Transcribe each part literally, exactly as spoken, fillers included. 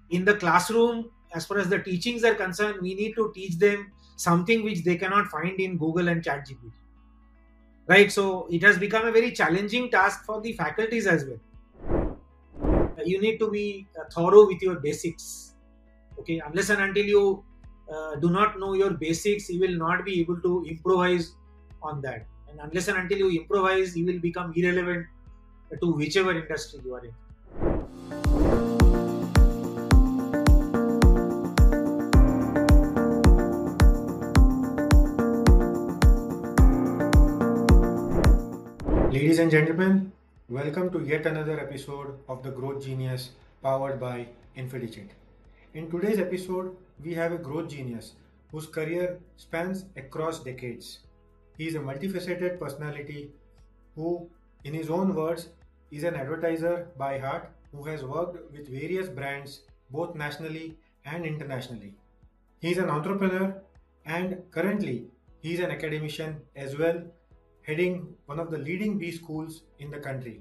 In the classroom, as far as the teachings are concerned, we need to teach them something which they cannot find in Google and ChatGPT, right? So it has become a very challenging task for the faculties as well. You need to be uh, thorough with your basics. Okay, unless and until you uh, do not know your basics, you will not be able to improvise on that. And unless and until you improvise, you will become irrelevant to whichever industry you are in. Ladies and gentlemen, welcome to yet another episode of the Growth Genius powered by Infidigit. In today's episode, we have a growth genius whose career spans across decades. He is a multifaceted personality who, in his own words, is an advertiser by heart who has worked with various brands both nationally and internationally. He is an entrepreneur and currently he is an academician as well, heading one of the leading B schools in the country.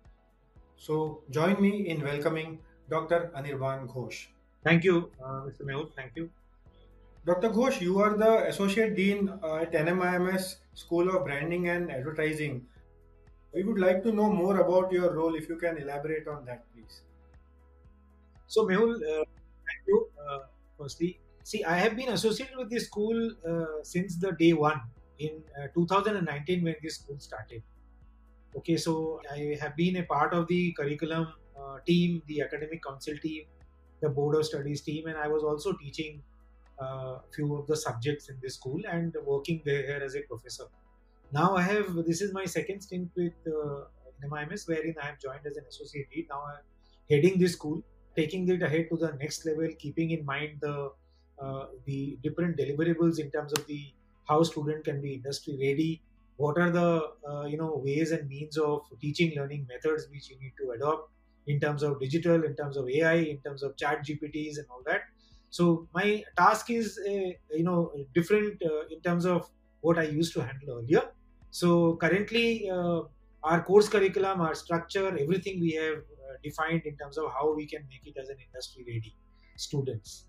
So join me in welcoming Doctor Anirban Ghosh. Thank you, uh, mister Mehul. Thank you. Doctor Ghosh, you are the Associate Dean uh, at N M I M S School of Branding and Advertising. We would like to know more about your role, if you can elaborate on that, please. So, Mehul, uh, thank you. Uh, firstly, see, I have been associated with this school uh, since the day one in uh, two thousand nineteen when this school started. Okay, so I have been a part of the curriculum uh, team, the academic council team, the board of studies team, and I was also teaching a uh, few of the subjects in this school and working there as a professor. Now I have, this is my second stint with uh, N M I M S, wherein I have joined as an associate dean. Now I'm heading this school, taking it ahead to the next level, keeping in mind the uh, the different deliverables in terms of the how student can be industry ready. What are the uh, you know ways and means of teaching learning methods which you need to adopt in terms of digital, in terms of A I, in terms of chat G P Ts and all that. So my task is uh, you know different uh, in terms of what I used to handle earlier. So currently, uh, our course curriculum, our structure, everything we have uh, defined in terms of how we can make it as an industry ready students.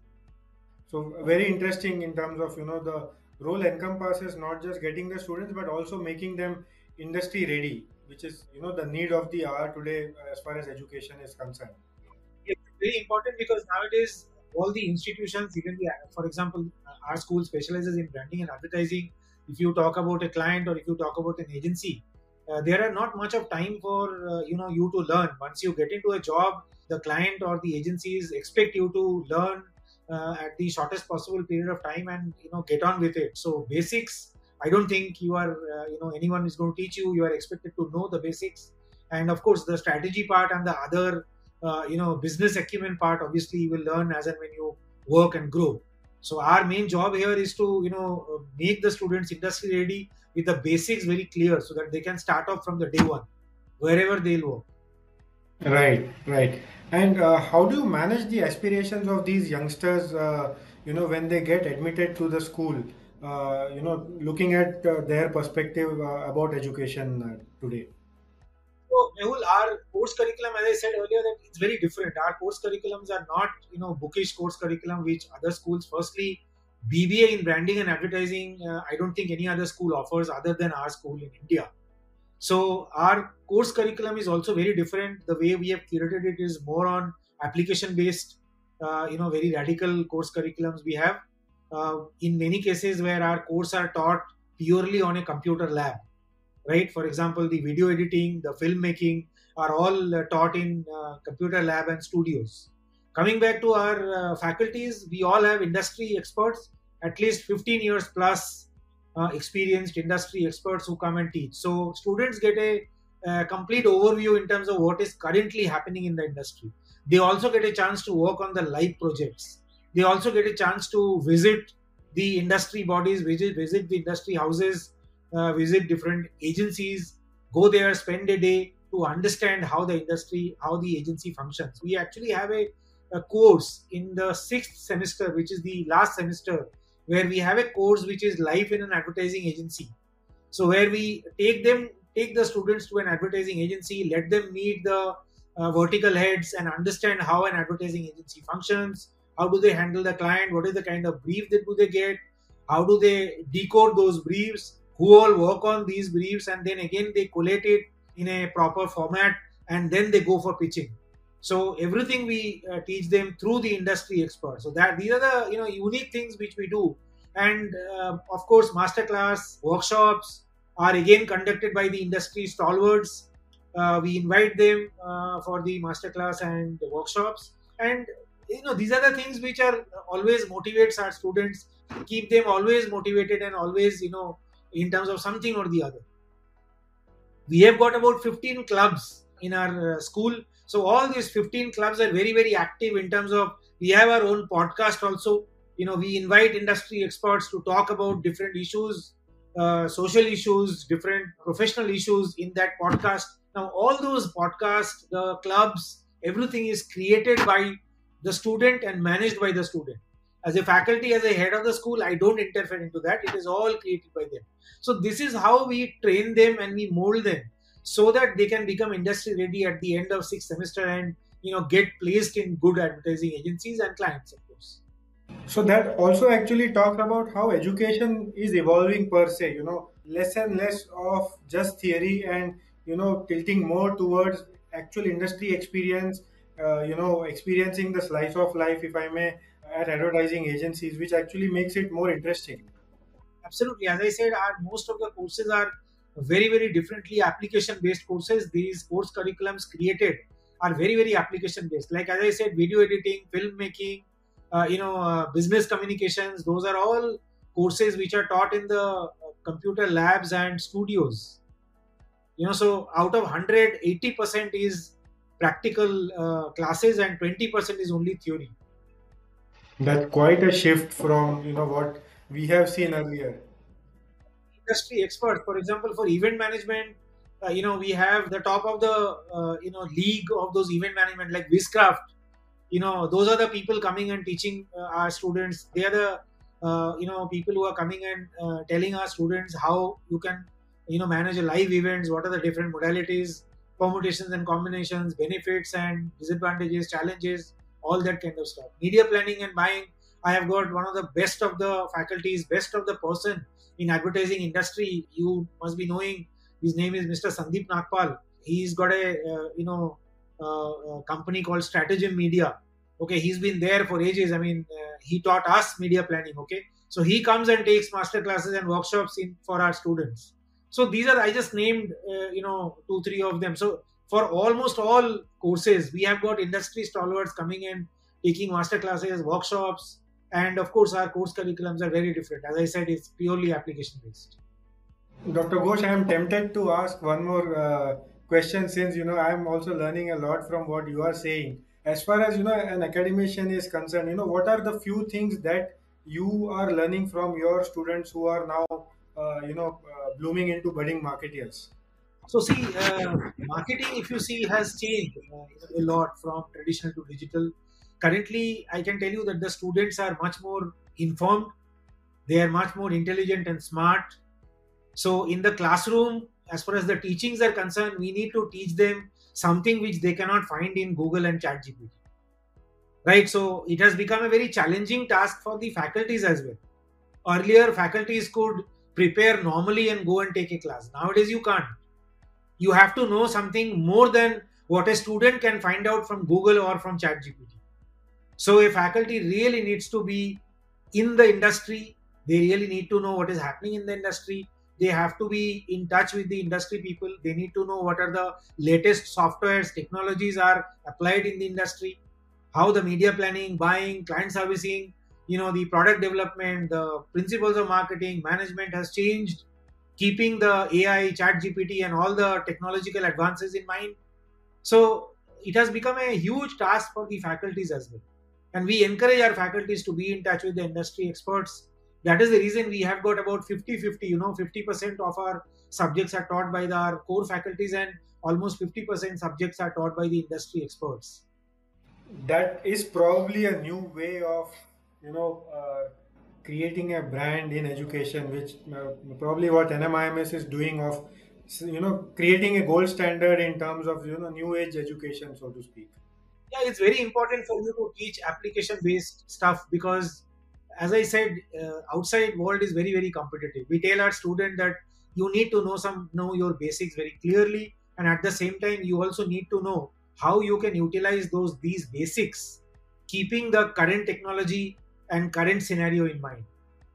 So very interesting in terms of, you know, the role encompasses not just getting the students but also making them industry ready, which is, you know, the need of the hour today uh, as far as education is concerned. It's very important because nowadays all the institutions, even the, for example, uh, our school specializes in branding and advertising. If you talk about a client or if you talk about an agency, uh, there are not much of time for uh, you know you to learn. Once you get into a job, the client or the agencies expect you to learn uh, at the shortest possible period of time and you know get on with it. So basics, I don't think you are uh, you know anyone is going to teach you. You are expected to know the basics, and of course the strategy part and the other uh, you know business acumen part, obviously you will learn as and when you work and grow. So our main job here is to you know uh, make the students industry ready with the basics very clear so that they can start off from the day one wherever they'll work. Right, right. And uh, how do you manage the aspirations of these youngsters, uh, you know, when they get admitted to the school, uh, you know, looking at uh, their perspective uh, about education uh, today? So, Mehul, our course curriculum, as I said earlier, that it's very different. Our course curriculums are not, you know, bookish course curriculum which other schools. Firstly, B B A in branding and advertising, uh, I don't think any other school offers other than our school in India. So our course curriculum is also very different. The way we have curated it is more on application based, uh, you know, very radical course curriculums we have. Uh, in many cases where our course are taught purely on a computer lab, right? For example, the video editing, the filmmaking are all uh, taught in uh, computer lab and studios. Coming back to our uh, faculties, we all have industry experts, at least fifteen years plus uh, experienced industry experts who come and teach. So students get a, a complete overview in terms of what is currently happening in the industry. They also get a chance to work on the live projects. They also get a chance to visit the industry bodies, visit, visit the industry houses, uh, visit different agencies, go there, spend a day to understand how the industry, how the agency functions. We actually have a, a course in the sixth semester, which is the last semester, where we have a course which is life in an advertising agency. So where we take them, take the students to an advertising agency, let them meet the uh, vertical heads and understand how an advertising agency functions. How do they handle the client? What is the kind of brief that do they get? How do they decode those briefs? Who all work on these briefs? And then again, they collate it in a proper format and then they go for pitching. So everything we uh, teach them through the industry experts. So that these are the you know unique things which we do. And uh, of course, masterclass workshops are again conducted by the industry stalwarts. Uh, we invite them uh, for the masterclass and the workshops, and you know these are the things which are always motivates our students, keep them always motivated and always you know in terms of something or the other. We have got about fifteen clubs in our uh, school, so all these fifteen clubs are very very active in terms of we have our own podcast also. You know we invite industry experts to talk about different issues, uh, social issues, different professional issues in that podcast. Now all those podcasts, the clubs, everything is created by the student and managed by the student. As a faculty, as a head of the school, I don't interfere into that. It is all created by them. So this is how we train them and we mold them so that they can become industry ready at the end of sixth semester and you know get placed in good advertising agencies and clients, of course. So that also actually talks about how education is evolving per se, you know, less and less of just theory and, you know, tilting more towards actual industry experience, uh, you know, experiencing the slice of life, if I may, at advertising agencies, which actually makes it more interesting. Absolutely. As I said, our most of the courses are very, very differently application based courses. These course curriculums created are very, very application based. Like as I said, video editing, filmmaking, uh, you know, uh, business communications. Those are all courses which are taught in the uh, computer labs and studios. You know, so out of one hundred, eighty percent is practical uh, classes and twenty percent is only theory. That's quite a shift from, you know, what we have seen earlier. Industry experts. For example, for event management, uh, you know, we have the top of the uh, you know league of those event management like Wizcraft. You know, those are the people coming and teaching uh, our students. They are the uh, you know people who are coming and uh, telling our students how you can you know manage a live events. What are the different modalities, permutations and combinations, benefits and disadvantages, challenges, all that kind of stuff. Media planning and buying. I have got one of the best of the faculties, best of the person in advertising industry. You must be knowing his name is Mister Sandeep Nagpal. He's got a uh, you know uh, a company called Stratagem Media. Okay, he's been there for ages. I mean, uh, he taught us media planning. Okay, so he comes and takes master classes and workshops in for our students. So these are I just named uh, you know two three of them. So for almost all courses, we have got industry stalwarts coming in, taking master classes, workshops, and of course our course curriculums are very different. As I said, it's purely application based. Doctor Ghosh, I am tempted to ask one more uh, question since, you know, I am also learning a lot from what you are saying. As far as, you know, an academician is concerned, you know, what are the few things that you are learning from your students who are now, uh, you know, uh, blooming into budding marketeers? So see, uh, marketing, if you see, has changed uh, a lot from traditional to digital. Currently, I can tell you that the students are much more informed. They are much more intelligent and smart. So in the classroom, as far as the teachings are concerned, we need to teach them something which they cannot find in Google and ChatGPT. Right? So it has become a very challenging task for the faculties as well. Earlier, faculties could prepare normally and go and take a class. Nowadays, you can't. You have to know something more than what a student can find out from Google or from ChatGPT. So a faculty really needs to be in the industry. They really need to know what is happening in the industry. They have to be in touch with the industry people. They need to know what are the latest softwares, technologies are applied in the industry, how the media planning, buying, client servicing, you know, the product development, the principles of marketing, management has changed, keeping the A I, chat G P T and all the technological advances in mind. So it has become a huge task for the faculties as well. And we encourage our faculties to be in touch with the industry experts. That is the reason we have got about fifty fifty, you know, fifty percent of our subjects are taught by the, our core faculties and almost fifty percent subjects are taught by the industry experts. That is probably a new way of, you know, uh, creating a brand in education, which uh, probably what N M I M S is doing of you know, creating a gold standard in terms of, you know, new age education, so to speak. Yeah, it's very important for you to teach application based stuff because, as I said, uh, outside world is very very competitive. We tell our student that you need to know some know your basics very clearly, and at the same time you also need to know how you can utilize those these basics, keeping the current technology and current scenario in mind.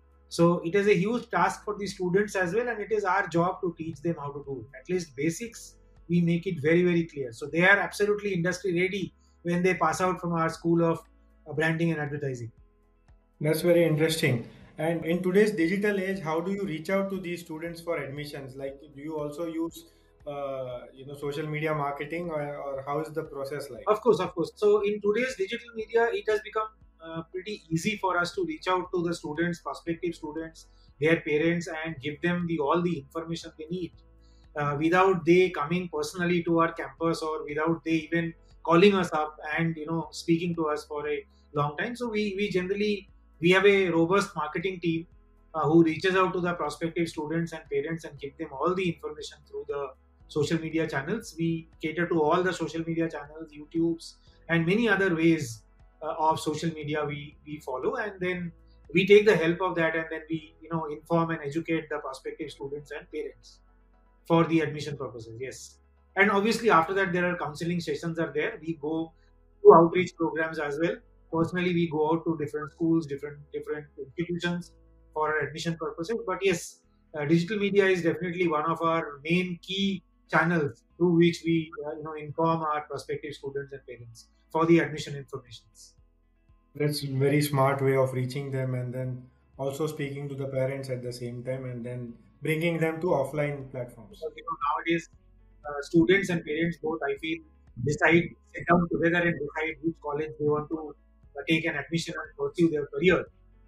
So it is a huge task for the students as well, and it is our job to teach them how to do it. At least basics, we make it very, very clear. So they are absolutely industry ready when they pass out from our school of uh, branding and advertising. That's very interesting. And in today's digital age, how do you reach out to these students for admissions? Like, do you also use, uh, you know, social media marketing, or, or how is the process like? Of course, of course. So in today's digital media, it has become uh, pretty easy for us to reach out to the students, prospective students, their parents, and give them the all the information they need uh, without they coming personally to our campus or without they even calling us up and you know speaking to us for a long time. So we we generally we have a robust marketing team uh, who reaches out to the prospective students and parents and give them all the information through the social media channels. We cater to all the social media channels, YouTube's, and many other ways uh, of social media we we follow, and then we take the help of that, and then we you know inform and educate the prospective students and parents for the admission purposes. Yes, and obviously after that there are counseling sessions are there. We go to outreach programs as well. Personally, we go out to different schools, different different institutions for our admission purposes. But yes, uh, digital media is definitely one of our main key channels through which we uh, you know inform our prospective students and parents for the admission informations. That's very smart way of reaching them, and then also speaking to the parents at the same time, and then bringing them to offline platforms. Because you know nowadays uh, students and parents both I feel decide sit down together and decide which college they want to uh, take an admission and pursue their career.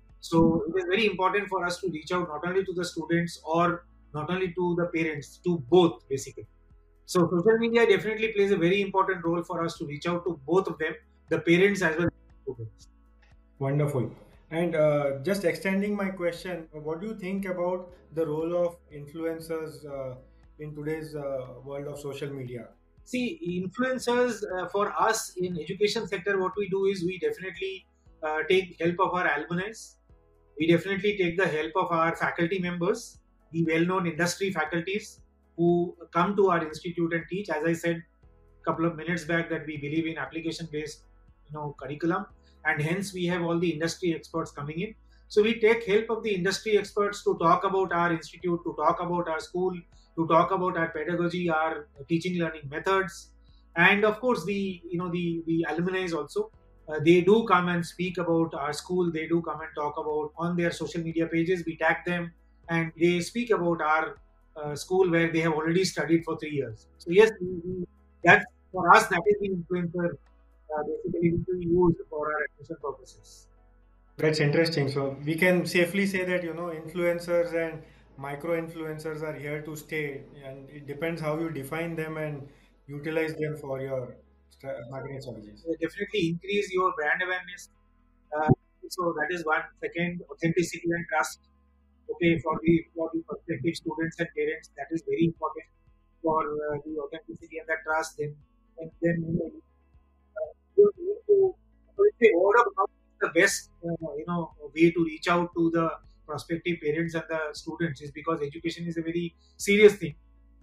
So it is very important for us to reach out not only to the students or not only to the parents, to both basically. So social media definitely plays a very important role for us to reach out to both of them, the parents as well as the students. Wonderful. And uh, just extending my question, what do you think about the role of influencers uh, in today's uh, world of social media? See, influencers uh, for us in education sector, what we do is we definitely uh, take help of our alumni. We definitely take the help of our faculty members, the well-known industry faculties who come to our institute and teach. As I said a couple of minutes back, that we believe in application-based, you know, curriculum, and hence we have all the industry experts coming in. So we take help of the industry experts to talk about our institute, to talk about our school, to talk about our pedagogy, our teaching learning methods, and of course the you know the the alumni also. Uh, they do come and speak about our school. They do come and talk about on their social media pages. We tag them and they speak about our uh, school where they have already studied for three years. So yes, we, we, that's for us. That is the influencer uh, basically which we use for our admission purposes. That's interesting. So we can safely say that, you know, influencers and micro influencers are here to stay, and it depends how you define them and utilize them for your stra- marketing strategies. Uh, definitely increase your brand awareness. Uh, so that is one. Second, authenticity and trust. Okay, for the for the prospective students and parents, that is very important for uh, the authenticity and the trust. Then and then you know, uh, you need to so it's a word of mouth is the best uh, you know way to reach out to the prospective parents and the students is because education is a very serious thing.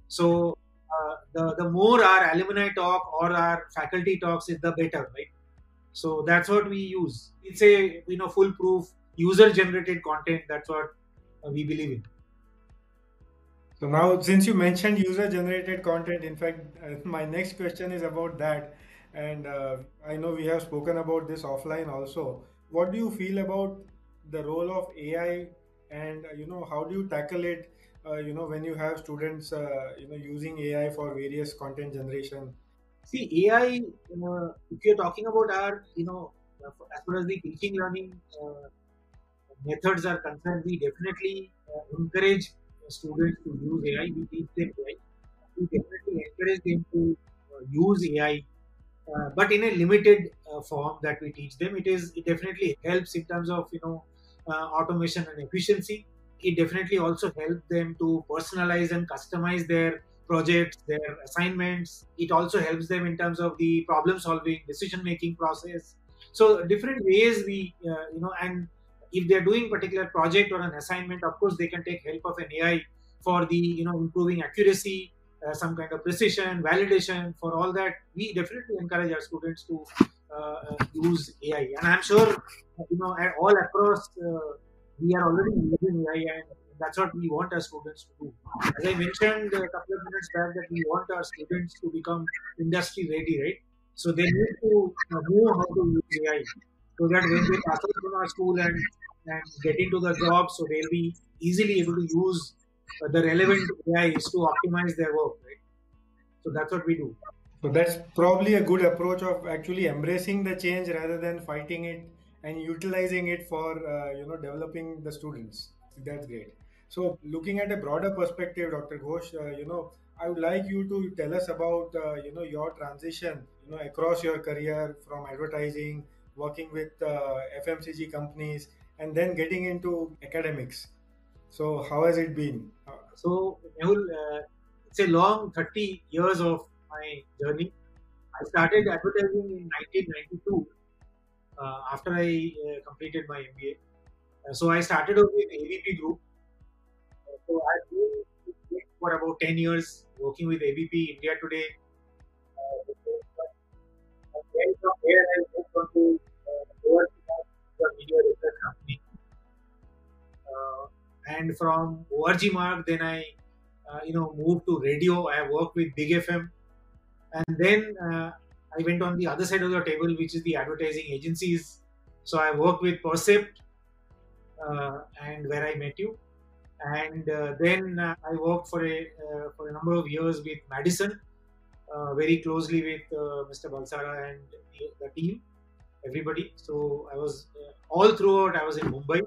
So uh, the the more our alumni talk or our faculty talks is the better, right? So that's what we use. It's a you know foolproof user generated content. That's what uh, we believe in. So now, since you mentioned user-generated content, in fact, uh, my next question is about that. And uh, I know we have spoken about this offline also. What do you feel about the role of A I, and uh, you know, how do you tackle it? Uh, you know, when you have students, uh, you know, using A I for various content generation. See, A I. Uh, if you're talking about our you know uh, as far as the teaching learning uh, methods are concerned, we definitely uh, encourage students to use A I. We teach them A I. We definitely encourage them to uh, use A I, uh, but in a limited uh, form that we teach them. It is it definitely helps in terms of you know uh, automation and efficiency. It definitely also helps them to personalize and customize their projects, their assignments. It also helps them in terms of the problem solving, decision making process. So different ways we, uh, you know, and if they're doing particular project or an assignment, of course they can take help of an A I for the, you know, improving accuracy, uh, some kind of precision, validation. For all that, we definitely encourage our students to uh, uh, use A I, and I'm sure, you know, at all across uh, we are already using A I, and that's what we want our students to do. As I mentioned a couple of minutes back, that we want our students to become industry ready, right? So they need to uh, know how to use A I, so that when they pass out from our school and, and get into the job, so they'll be easily able to use uh, the relevant A Is to optimize their work, right? So that's what we do. So that's probably a good approach of actually embracing the change rather than fighting it and utilizing it for uh, you know developing the students. That's great. So looking at a broader perspective, Doctor Ghosh, uh, you know, I would like you to tell us about uh, you know your transition, you know, across your career from advertising, working with uh, F M C G companies, and then getting into academics. So how has it been? Uh, So, Mehul, uh, it's a long thirty years of my journey. I started advertising in nineteen ninety-two uh, after I uh, completed my M B A. Uh, so, I started off with A V P Group. Uh, so, I've been with it for about ten years working with A V P India Today. Uh, and then from there, I moved on to uh, overseas media research company. Uh, and from O R G Mark, then I uh, you know moved to radio. I worked with Big F M, and then uh, I went on the other side of the table, which is the advertising agencies. So I worked with Percept, uh, and where I met you, and uh, then uh, I worked for a uh, for a number of years with Madison, uh, very closely with uh, Mister Balsara and the, the team, everybody. So I was uh, all throughout. I was in Mumbai,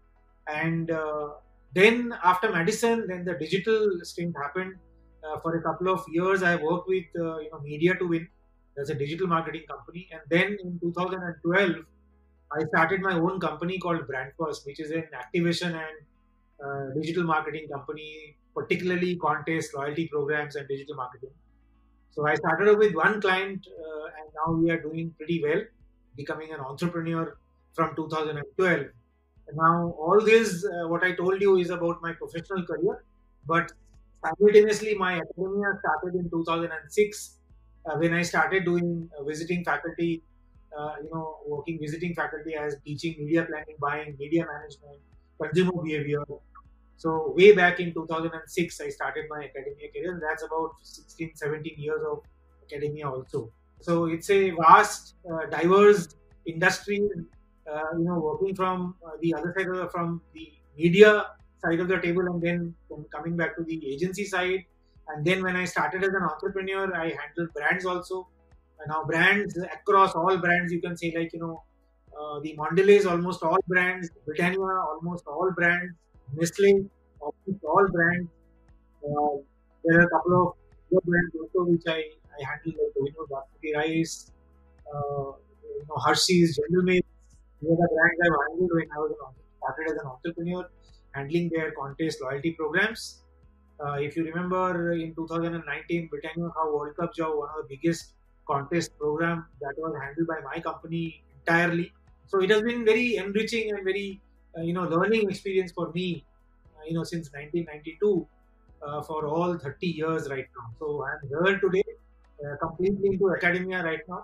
and uh, then after Madison, then the digital stint happened. Uh, for a couple of years, I worked with uh, you know Media to Win. That's a digital marketing company, and then in two thousand twelve, I started my own company called Brand First, which is an activation and uh, digital marketing company, particularly contest, loyalty programs, and digital marketing. So I started off with one client, uh, and now we are doing pretty well, becoming an entrepreneur from two thousand twelve. Now, all this, uh, what I told you, is about my professional career, but simultaneously, my academia started in two thousand six uh, when I started doing uh, visiting faculty, uh, you know, working visiting faculty as teaching media planning, buying, media management, consumer behavior. So, way back in two thousand six, I started my academia career. That's about sixteen, seventeen years of academia also. So, it's a vast, uh, diverse industry. Uh, you know, working from uh, the other side of the, from the media side of the table, and then, then coming back to the agency side. And then when I started as an entrepreneur, I handled brands also. And now brands across all brands, you can say, like, you know, uh, the Mondelez, almost all brands, Britannia, almost all brands, Nestle, almost all brands. Uh, there are a couple of other brands also which I, I handle, like, you know, Basmati rice, uh, you know, Hershey's, General Mills. These are the brands I've handled when I was an, started as an entrepreneur, handling their contest loyalty programs. Uh, if you remember, in two thousand nineteen, Britannia Ka World Cup Jao, one of the biggest contest program that was handled by my company entirely. So it has been very enriching and very uh, you know learning experience for me. Uh, you know, since nineteen ninety-two, uh, for all thirty years right now. So I'm here today, uh, completely into academia right now.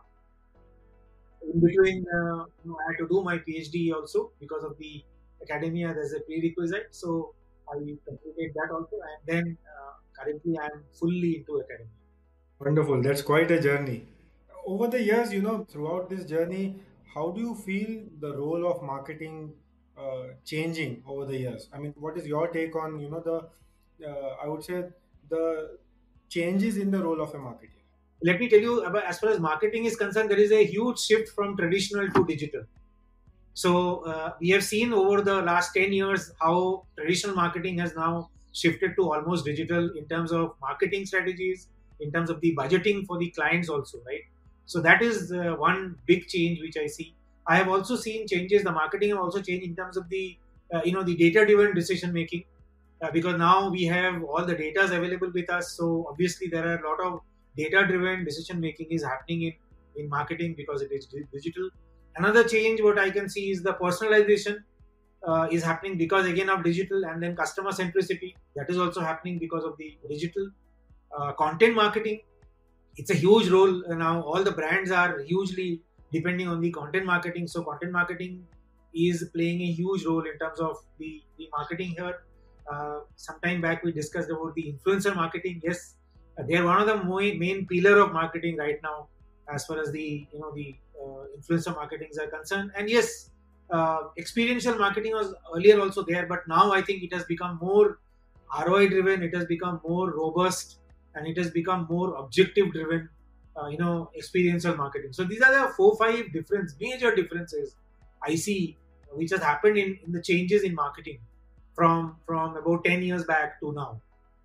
In between, uh, you know, I had to do my PhD also because of the academia. There's a prerequisite, so I completed that also, and then uh, currently I am fully into academia. Wonderful. That's quite a journey. Over the years, you know, throughout this journey, how do you feel the role of marketing uh, changing over the years? I mean, what is your take on, you know, the, uh, I would say, the changes in the role of a marketer? Let me tell you, about, as far as marketing is concerned, there is a huge shift from traditional to digital. So uh, we have seen over the last ten years how traditional marketing has now shifted to almost digital in terms of marketing strategies, in terms of the budgeting for the clients also, right? So that is uh, one big change which I see. I have also seen changes. The marketing have also changed in terms of the uh, you know the data-driven decision making. uh, because now we have all the data available with us. So obviously there are a lot of data driven decision making is happening in in marketing because it is digital. Another change what I can see is the personalization uh, is happening because again of digital, and then customer centricity, that is also happening because of the digital. Uh, content marketing, it's a huge role now. All the brands are hugely depending on the content marketing. So content marketing is playing a huge role in terms of the, the marketing here. Uh, sometime back we discussed about the influencer marketing. Yes, uh, they are one of the mo- main pillar of marketing right now as far as the you know the uh, influencer marketings are concerned. And yes, uh, experiential marketing was earlier also there, but now I think it has become more R O I driven. It has become more robust, and it has become more objective driven. Uh, you know, experiential marketing. So these are the four five difference major differences I see which has happened in, in the changes in marketing from from about ten years back to now.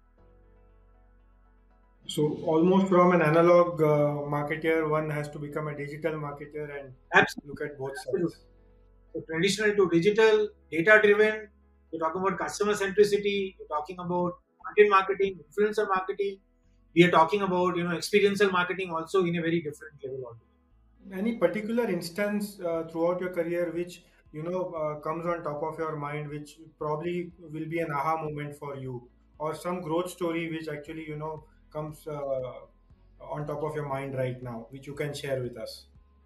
So almost from an analog uh, marketer, one has to become a digital marketer and Absolutely. look at both Absolutely. sides. So traditional to digital, data driven. We're talking about customer centricity. We're talking about content marketing, influencer marketing. We are talking about you know experiential marketing also in a very different level altogether. Any particular instance uh, throughout your career which you know uh, comes on top of your mind, which probably will be an aha moment for you, or some growth story which actually you know comes uh, on top of your mind right now, which you can share with us?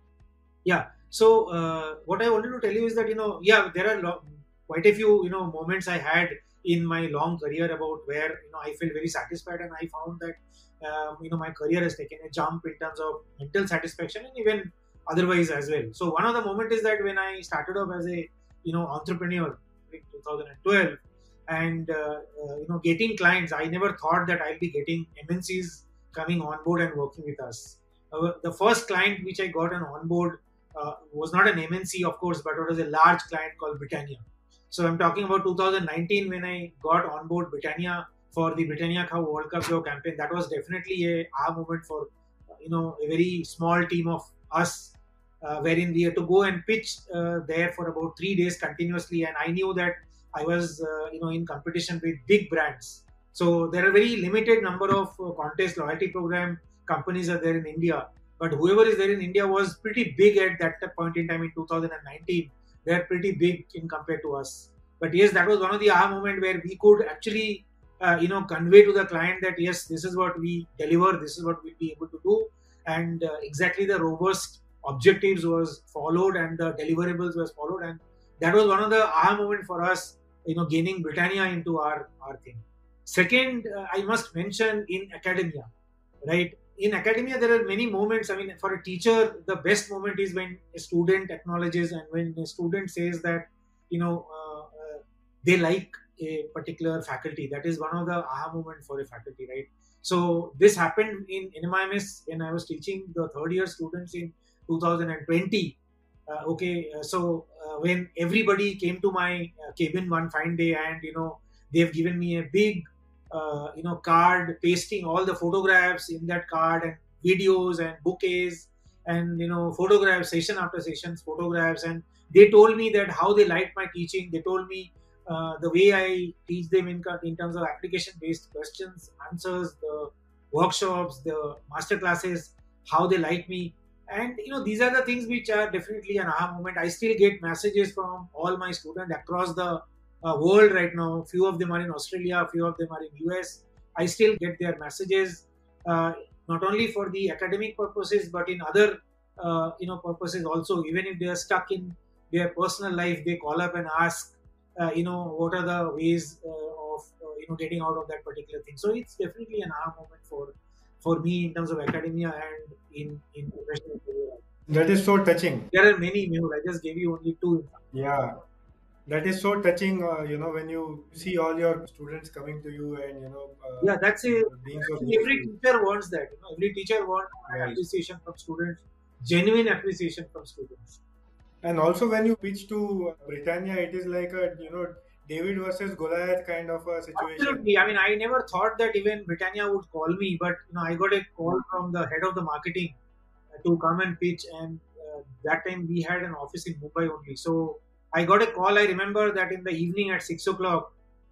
Yeah. So uh, what I wanted to tell you is that you know, yeah, there are lo- quite a few you know moments I had in my long career about where you know I feel very satisfied, and I found that um, you know my career has taken a jump in terms of mental satisfaction and even otherwise as well. So one of the moment is that when I started off as a you know entrepreneur in two thousand twelve, and uh, uh, you know getting clients, I never thought that I'll be getting M N Cs coming on board and working with us. Uh, the first client which I got on board uh, was not an M N C, of course, but it was a large client called Britannia. So I'm talking about two thousand nineteen when I got on board Britannia for the Britannia Cow World Cup Show campaign. That was definitely a aha moment for uh, you know a very small team of us, uh, wherein we had to go and pitch uh, there for about three days continuously, and I knew that I was uh, you know in competition with big brands. So there are very limited number of uh, contest loyalty program companies are there in India, but whoever is there in India was pretty big at that point in time in two thousand nineteen. They're pretty big in compared to us. But yes, that was one of the aha moment where we could actually, uh, you know, convey to the client that yes, this is what we deliver, this is what we'll be able to do, and uh, exactly the robust objectives was followed and the deliverables was followed, and that was one of the aha moment for us, you know, gaining Britannia into our our thing. Second, uh, I must mention in academia, right? In academia there are many moments. I mean, for a teacher the best moment is when a student acknowledges and when a student says that you know uh, uh, they like a particular faculty. That is one of the aha moment for a faculty, right? So this happened in N M I M S when I was teaching the third year students in two thousand twenty. Uh, okay, uh, so uh, when everybody came to my uh, cabin one fine day, and you know they've given me a big uh, you know card pasting all the photographs in that card and videos and bouquets and you know photographs session after sessions photographs, and they told me that how they liked my teaching. They told me uh, the way I teach them in, in terms of application based questions answers, the workshops, the master classes, how they like me. And you know these are the things which are definitely an aha moment. I still get messages from all my students across the uh, world right now. Few of them are in Australia, few of them are in U S. I still get their messages, uh, not only for the academic purposes, but in other uh, you know purposes also. Even if they are stuck in their personal life, they call up and ask, uh, you know, what are the ways uh, of uh, you know getting out of that particular thing. So it's definitely an aha moment for for me in terms of academia and in in professional career. That is so touching. There are many, Mehul. I just gave you only two. Yeah, that is so touching. Uh, you know, when you see all your students coming to you and you know uh, Yeah, that's a being so actually every grateful. teacher wants that. You know, every teacher wants that Right. appreciation from students, genuine appreciation from students. And also, when you pitch to uh, Britannia, it is like a you know David versus Goliath kind of a situation. Absolutely. I mean, I never thought that even Britannia would call me, but you know, I got a call from the head of the marketing uh, to come and pitch, and uh, that time we had an office in Mumbai only. So I got a call. I remember that in the evening at six o'clock.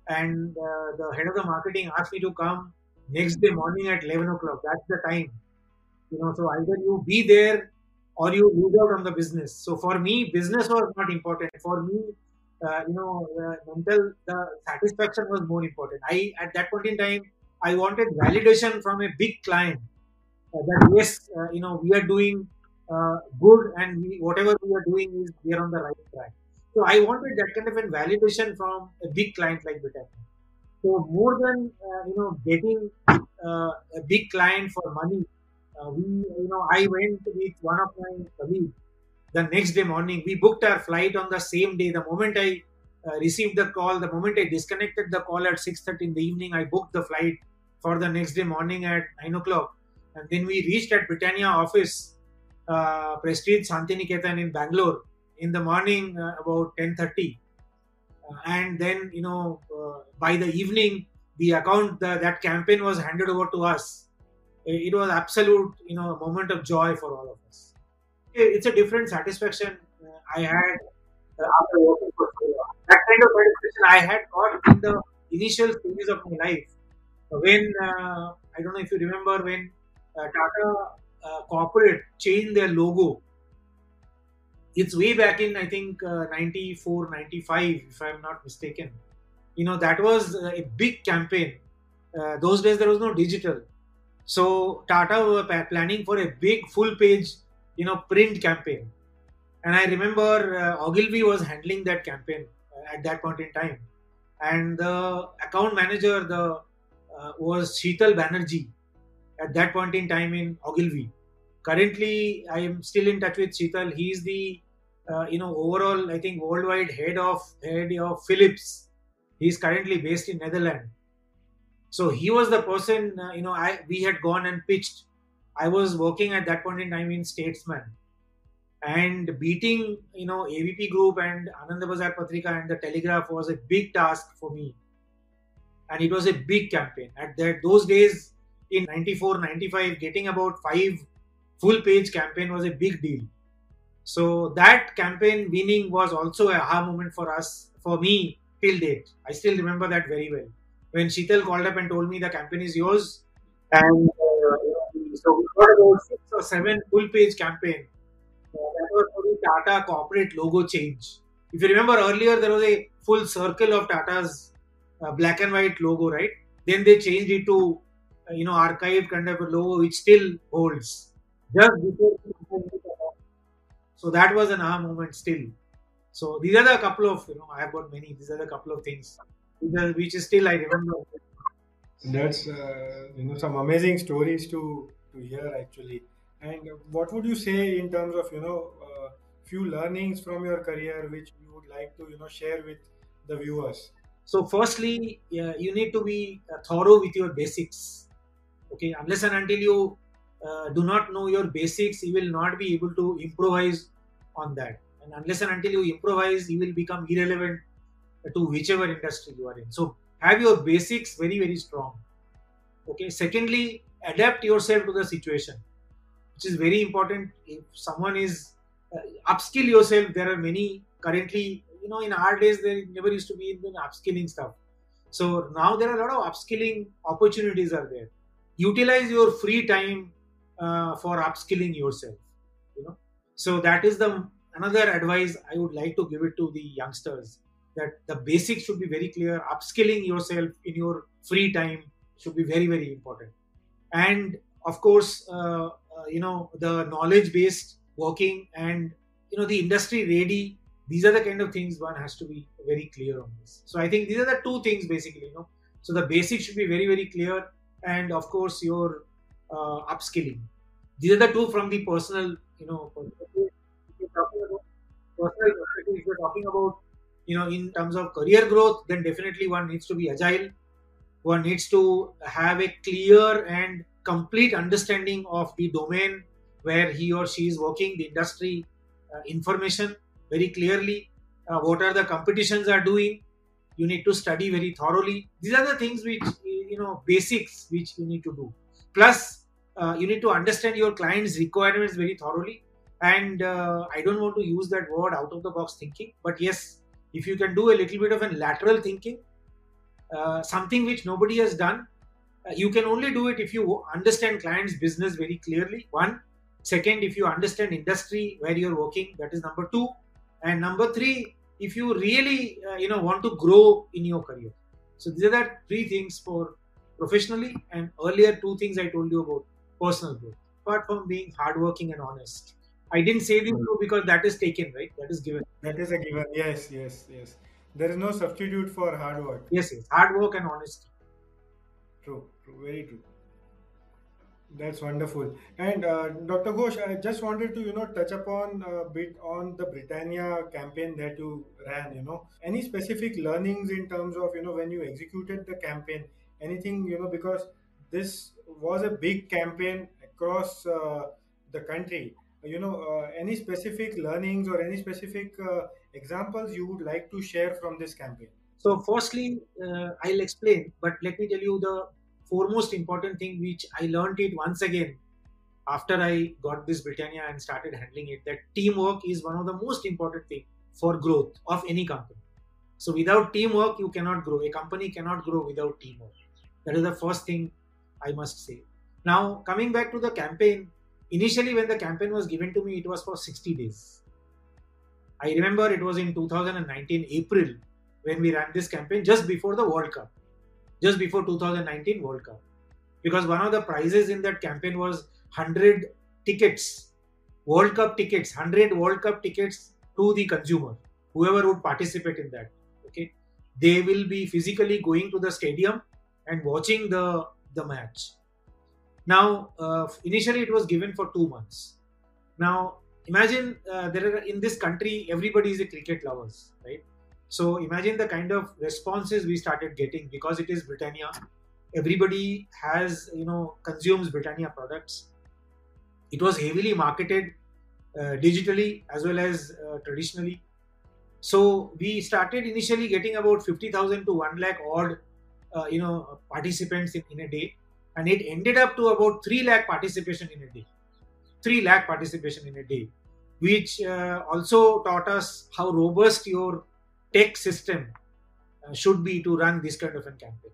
and uh, the head of the marketing asked me to come next day morning at eleven o'clock. That's the time. You know, so either you be there or you lose out on the business. So for me, business was not important. For me, uh, you know, uh, mental the satisfaction was more important. I at that point in time, I wanted validation from a big client uh, that yes, uh, you know, we are doing uh, good, and we, whatever we are doing is we are on the right track. So I wanted that kind of a validation from a big client like Britannia. So more than uh, you know getting uh, a big client for money, uh, we you know I went with one of my colleagues the next day morning. We booked our flight on the same day. The moment I uh, received the call, the moment I disconnected the call at six thirty in the evening, I booked the flight for the next day morning at nine o'clock. And then we reached at Britannia office, uh, Prestige Santiniketan in Bangalore in the morning uh, about ten thirty. Uh, and then, you know, uh, by the evening, the account, the, that campaign was handed over to us. It was absolute, you know, moment of joy for all of us. It's a different satisfaction uh, I had uh, after working for so long. That kind of satisfaction I had got in the initial stages of my life. When, uh, I don't know if you remember when uh, Tata uh, Corporate changed their logo. It's way back in, I think, uh, ninety-four, ninety-five, if I'm not mistaken. You know, that was uh, a big campaign. Uh, those days there was no digital. So Tata were pa- planning for a big full page, you know, print campaign. And I remember uh, Ogilvy was handling that campaign uh, at that point in time. And the account manager the uh, was Sheetal Banerjee at that point in time in Ogilvy. Currently, I am still in touch with Sheetal. He is the uh, you know overall, I think, worldwide head of head of Philips. He is currently based in Netherlands. So he was the person, uh, you know, I we had gone and pitched. I was working at that point in time in Statesman, and beating, you know, A V P Group and Anandabazar Patrika and the Telegraph was a big task for me, and it was a big campaign. At that those days in ninety-four, ninety-five, getting about five full page campaign was a big deal. So that campaign winning was also a aha moment for us, for me, till date. I still remember that very well. When Sheetal called up and told me the campaign is yours, and uh, so we got about six or seven full page campaign. Uh, that was for the Tata corporate logo change. If you remember earlier, there was a full circle of Tata's uh, black and white logo, right? Then they changed it to uh, you know archived kind of a logo which still holds. Just before, so that was an aha moment still. So these are the couple of, you know I have got many. These are the couple of things which is still I remember. That's uh, you know some amazing stories to to hear actually. And what would you say in terms of you know uh, few learnings from your career which you would like to you know share with the viewers? So firstly, yeah, you need to be uh, thorough with your basics. Okay, unless and until you uh, do not know your basics, you will not be able to improvise on that. And unless and until you improvise, you will become irrelevant to whichever industry you are in. So have your basics very, very strong. Okay. Secondly, adapt yourself to the situation, which is very important. If someone is uh, upskill yourself, there are many currently, you know, in our days, there never used to be even upskilling stuff. So now there are a lot of upskilling opportunities are there. Utilize your free time uh, for upskilling yourself, you know. So that is the another advice I would like to give it to the youngsters, that the basics should be very clear. Upskilling yourself in your free time should be very, very important. And of course, uh, uh, you know, the knowledge based working and, you know, the industry ready. These are the kind of things one has to be very clear on this. So I think these are the two things basically, you know. So the basics should be very, very clear. And of course, your uh, upskilling. These are the two from the personal, you know, perspective. If you're talking about personal perspective, if you're talking about, you know, in terms of career growth, then definitely one needs to be agile. One needs to have a clear and complete understanding of the domain where he or she is working, the industry uh, information very clearly. Uh, what are the competitions are doing? You need to study very thoroughly. These are the things which, you know, basics which you need to do. Plus, uh, you need to understand your client's requirements very thoroughly. And uh, I don't want to use that word out of the box thinking, but yes, if you can do a little bit of a lateral thinking, uh, something which nobody has done. Uh, you can only do it if you understand client's business very clearly. One. Second, if you understand industry where you're working, that is number two. And number three, if you really uh, you know want to grow in your career. So these are the three things for professionally, and earlier two things I told you about personal growth. Apart from being hardworking and honest, I didn't say this two because that is taken, right? That is given. That is a given. Yes, yes, yes. There is no substitute for hard work. Yes, yes. Hard work and honesty. True, true, very true. That's wonderful. And uh, Doctor Ghosh, I just wanted to, you know, touch upon a bit on the Britannia campaign that you ran, you know, any specific learnings in terms of, you know, when you executed the campaign, anything, you know, because this was a big campaign across uh, the country, you know, uh, any specific learnings or any specific uh, examples you would like to share from this campaign? So, firstly, uh, I'll explain, but let me tell you the foremost important thing which I learned it once again after I got this Britannia and started handling it, that teamwork is one of the most important thing for growth of any company. So without teamwork, you cannot grow. A company cannot grow without teamwork. That is the first thing I must say. Now, coming back to the campaign, initially when the campaign was given to me, it was for sixty days. I remember it was in two thousand nineteen, April, when we ran this campaign just before the World Cup. Just before two thousand nineteen World Cup. Because one of the prizes in that campaign was one hundred tickets, World Cup tickets, one hundred World Cup tickets to the consumer, whoever would participate in that. Okay, they will be physically going to the stadium and watching the, the match. Now, uh, initially it was given for two months. Now, imagine uh, there are in this country, everybody is a cricket lovers, right? So imagine the kind of responses we started getting because it is Britannia. Everybody has, you know, consumes Britannia products. It was heavily marketed uh, digitally as well as uh, traditionally. So we started initially getting about fifty thousand to one lakh odd, uh, you know, participants in, in a day. And it ended up to about three lakh participation in a day. three lakh participation in a day, which uh, also taught us how robust your tech system uh, should be to run this kind of a campaign.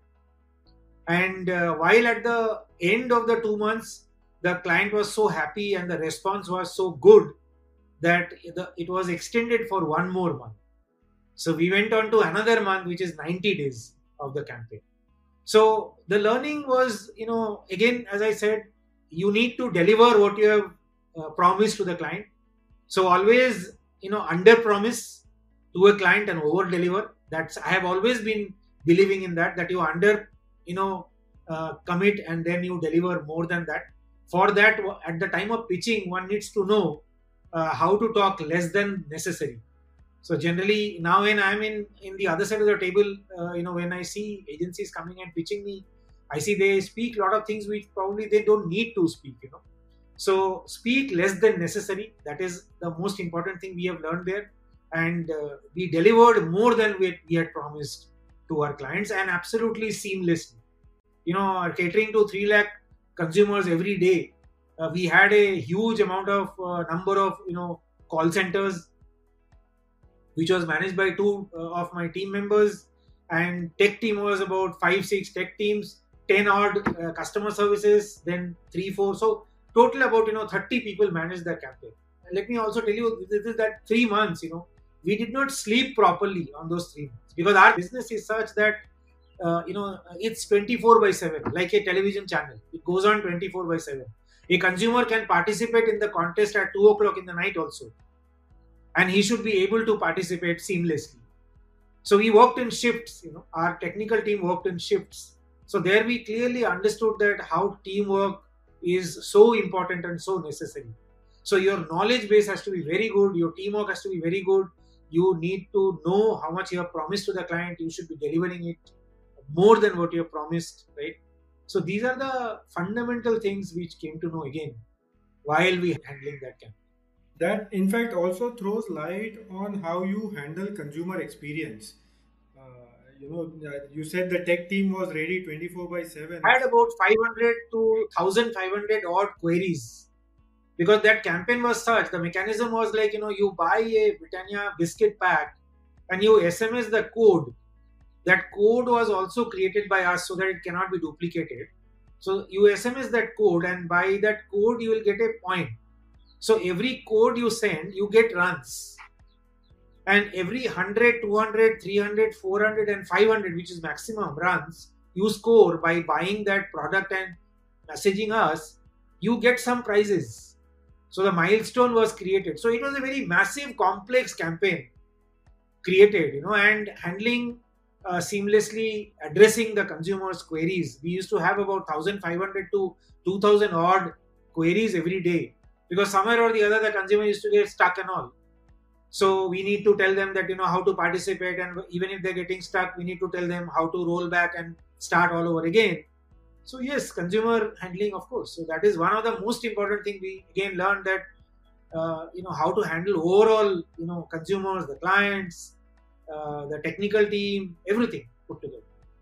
And uh, while at the end of the two months, the client was so happy and the response was so good that the, it was extended for one more month. So we went on to another month, which is ninety days of the campaign. So the learning was, you know, again, as I said, you need to deliver what you have uh, promised to the client. So always, you know, under promise to a client and over deliver. That's, I have always been believing in that, that you under, you know, uh, commit and then you deliver more than that. For that, at the time of pitching, one needs to know uh, how to talk less than necessary. So generally now when I'm in, in the other side of the table, uh, you know, when I see agencies coming and pitching me, I see they speak a lot of things which probably they don't need to speak, you know. So speak less than necessary. That is the most important thing we have learned there. And uh, we delivered more than we, we had promised to our clients, and absolutely seamlessly. You know, catering to three lakh consumers every day. Uh, we had a huge amount of uh, number of, you know, call centers, which was managed by two uh, of my team members, and tech team was about five, six tech teams, ten odd uh, customer services, then three, four. So total about, you know, thirty people managed the campaign. And let me also tell you, this is that three months, you know, we did not sleep properly on those three months because our business is such that, uh, you know, it's twenty-four by seven, like a television channel. It goes on twenty-four by seven. A consumer can participate in the contest at two o'clock in the night also. And he should be able to participate seamlessly. So we worked in shifts, you know, our technical team worked in shifts. So there we clearly understood that how teamwork is so important and so necessary. So your knowledge base has to be very good, your teamwork has to be very good. You need to know how much you have promised to the client, you should be delivering it more than what you have promised, right? So these are the fundamental things which came to know again while we handling that campaign. That in fact also throws light on how you handle consumer experience. Uh, you know, uh, you said the tech team was ready twenty-four by seven. I had about five hundred to one thousand five hundred odd queries because that campaign was such. The mechanism was like, you know, you buy a Britannia biscuit pack and you S M S the code. that code was also created by us so that it cannot be duplicated. So you S M S that code, and by that code you will get a point. So every code you send, you get runs. And every one hundred, two hundred, three hundred, four hundred and five hundred, which is maximum runs, you score by buying that product and messaging us, you get some prizes. So the milestone was created. So it was a very massive, complex campaign created, you know, and handling uh, seamlessly addressing the consumers' queries. We used to have about fifteen hundred to two thousand odd queries every day, because somewhere or the other the consumer used to get stuck and all. So we need to tell them that, you know, how to participate, and even if they're getting stuck, we need to tell them how to roll back and start all over again. So yes, consumer handling, of course. So that is one of the most important thing we again learned, that uh, you know, how to handle overall, you know, consumers, the clients, uh, the technical team, everything put together.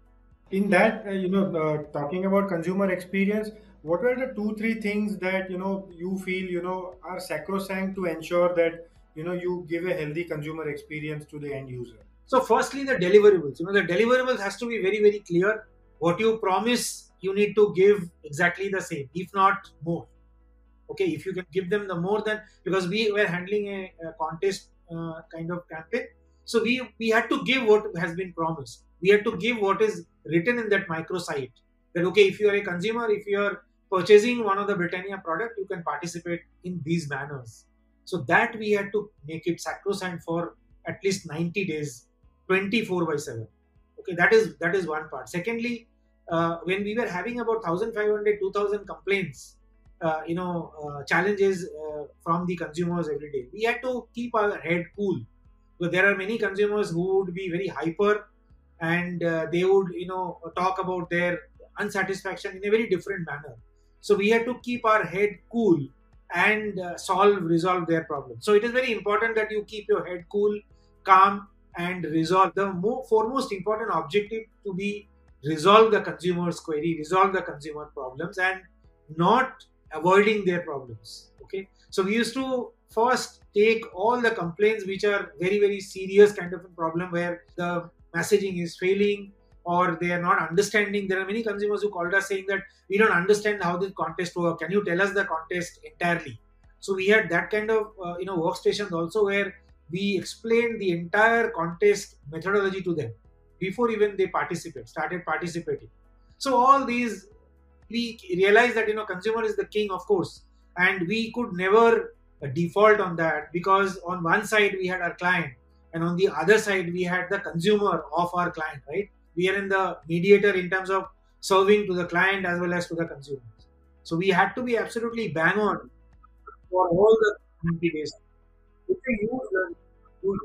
In that, uh, you know, uh, talking about consumer experience, what are the two, three things that, you know, you feel, you know, are sacrosanct to ensure that, you know, you give a healthy consumer experience to the end user? So firstly, the deliverables. You know, the deliverables has to be very, very clear. What you promise, you need to give exactly the same, if not more. Okay, if you can give them the more than, because we were handling a, a contest uh, kind of campaign, so we we had to give what has been promised. We had to give what is written in that microsite. That okay, if you are a consumer, if you are purchasing one of the Britannia product, you can participate in these manners. So that we had to make it sacrosanct for at least ninety days, twenty-four by seven. Okay, that is that is one part. Secondly, uh, when we were having about fifteen hundred, two thousand complaints, uh, you know, uh, challenges uh, from the consumers every day, we had to keep our head cool. So there are many consumers who would be very hyper, and uh, they would, you know, talk about their unsatisfaction in a very different manner. So we had to keep our head cool and uh, solve, resolve their problem. So it is very important that you keep your head cool, calm, and resolve. The more, foremost important objective to be resolve the consumer's query, resolve the consumer problems, and not avoiding their problems. Okay, so we used to first take all the complaints which are very, very serious kind of a problem, where the messaging is failing or they are not understanding. There are many consumers who called us saying that we don't understand how this contest works. Can you tell us the contest entirely? So we had that kind of uh, you know, workstations also, where we explained the entire contest methodology to them before even they participate, started participating. So all these, we realized that, you know, consumer is the king, of course, and we could never uh, default on that, because on one side we had our client, and on the other side we had the consumer of our client, right? We are in the mediator in terms of serving to the client as well as to the consumers. So we had to be absolutely bang on for all the ninety days. It's a huge learning, huge.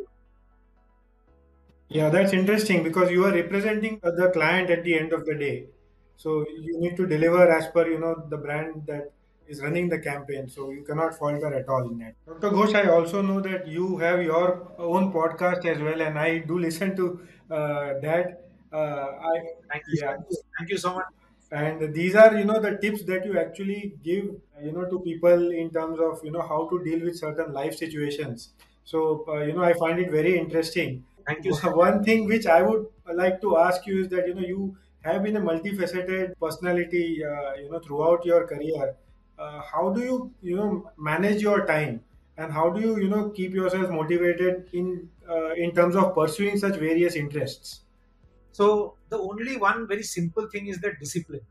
Yeah, that's interesting because you are representing uh, the client at the end of the day. So you need to deliver as per, you know, the brand that is running the campaign. So you cannot falter at all in that. doctor Ghosh, I also know that you have your own podcast as well, and I do listen to uh, that. Uh, I Thank you. Yeah, Thank you. Thank you so much. and these are, you know, the tips that you actually give, you know, to people in terms of, you know, how to deal with certain life situations. So uh, you know, I find it very interesting. Thank you so much. One thing which I would like to ask you is that, you know, you have been a multifaceted personality, uh, you know, throughout your career. Uh, how do you, you know, manage your time, and how do you, you know, keep yourself motivated in uh, in terms of pursuing such various interests? So the only one very simple thing is that discipline.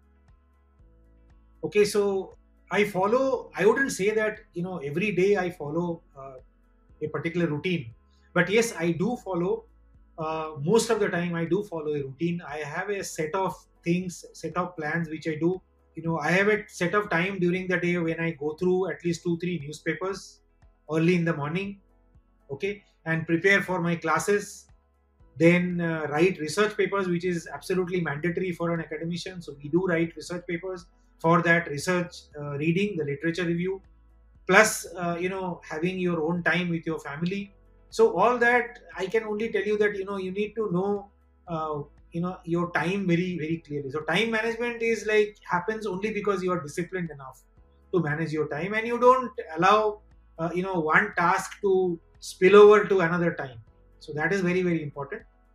Okay, so I follow, I wouldn't say that, you know, every day I follow uh, a particular routine, but yes, I do follow, uh, most of the time I do follow a routine. I have a set of things, set of plans which I do. You know, I have a set of time during the day when I go through at least two three newspapers early in the morning. Okay, and prepare for my classes, then uh, write research papers, which is absolutely mandatory for an academician. So we do write research papers. For that research, uh, reading the literature review, plus uh, you know, having your own time with your family. So all that, I can only tell you that, you know, you need to know uh, you know, your time very, very clearly. So time management is like happens only because you are disciplined enough to manage your time, and you don't allow uh, you know, one task to spill over to another time. So that is very, very important.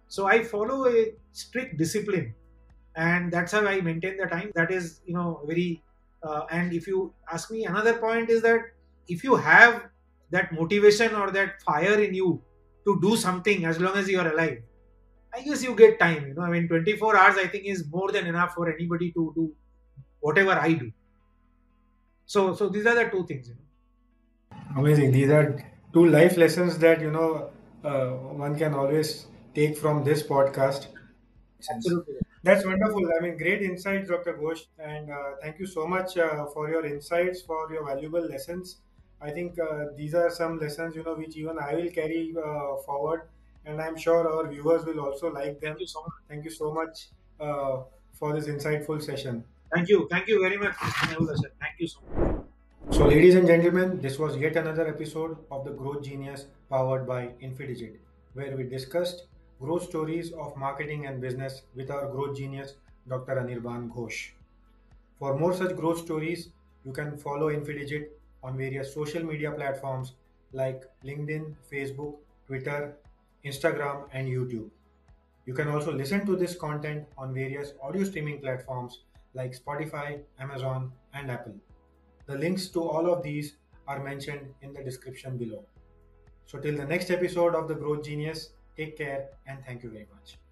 So I follow a strict discipline, and that's how I maintain the time. That is, you know, very. Uh, and if you ask me, another point is that if you have that motivation or that fire in you to do something, as long as you are alive, I guess you get time. You know, I mean, twenty-four hours I think is more than enough for anybody to do whatever I do. So, so these are the two things. You know. Amazing. These are two life lessons that you know uh, one can always take from this podcast. Sense. Absolutely. That's wonderful. I mean, great insights, Doctor Ghosh, and uh, thank you so much uh, for your insights, for your valuable lessons. I think uh, these are some lessons you know which even I will carry uh, forward, and I'm sure our viewers will also like Thank them. you so much. Thank you so much uh, for this insightful session. Thank you. Thank you very much, Mister Mehul Hasan. Thank you so much. So, ladies and gentlemen, this was yet another episode of the Growth Genius powered by Infidigit, where we discussed growth stories of marketing and business with our growth genius, Doctor Anirban Ghosh. For more such growth stories, you can follow Infidigit on various social media platforms like LinkedIn, Facebook, Twitter, Instagram, and YouTube. You can also listen to this content on various audio streaming platforms like Spotify, Amazon, and Apple. The links to all of these are mentioned in the description below. So, till the next episode of The Growth Genius, take care and thank you very much.